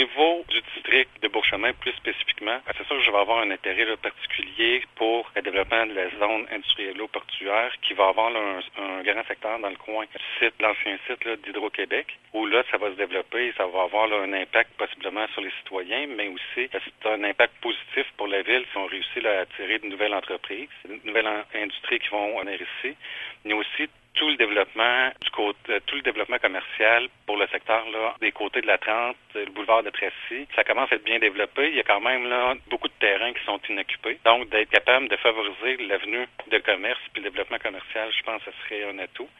niveau du district de Beauchemin, plus spécifiquement, c'est sûr que je vais avoir un intérêt particulier pour le développement de la zone industriello-portuaire qui va avoir un grand secteur dans le coin du site, l'ancien site d'Hydro-Québec, où là, ça va se développer et ça va avoir un impact possiblement sur les citoyens, mais aussi c'est un impact positif pour la ville si on réussit à attirer de nouvelles entreprises, de nouvelles industries qui vont venir ici. Il y a aussi tout le développement commercial pour le secteur des côtés de la 30, le boulevard de Tracy. Ça commence à être bien développé. Il y a quand même beaucoup de terrains qui sont inoccupés. Donc, d'être capable de favoriser l'avenue de commerce puis le développement commercial, je pense que ce serait un atout.